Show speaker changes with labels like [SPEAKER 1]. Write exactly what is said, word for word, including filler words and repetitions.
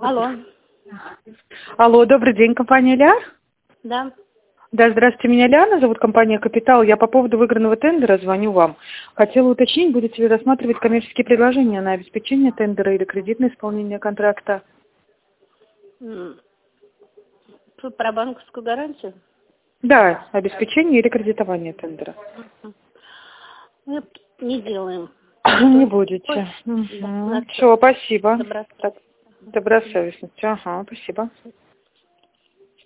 [SPEAKER 1] Алло.
[SPEAKER 2] Алло, добрый день, компания «Ляр».
[SPEAKER 1] Да.
[SPEAKER 2] Да, здравствуйте, меня Лиана зовут, компания «Капитал». Я по поводу выигранного тендера звоню вам. Хотела уточнить, будете ли рассматривать коммерческие предложения на обеспечение тендера или кредитное исполнение контракта?
[SPEAKER 1] М, Вы про банковскую гарантию?
[SPEAKER 2] Да, обеспечение или кредитование тендера.
[SPEAKER 1] Нет, не делаем.
[SPEAKER 2] Не
[SPEAKER 1] Ой,
[SPEAKER 2] будете.
[SPEAKER 1] да,
[SPEAKER 2] Все, спасибо.
[SPEAKER 1] добро.
[SPEAKER 2] Так, добросовестность. Ага, спасибо.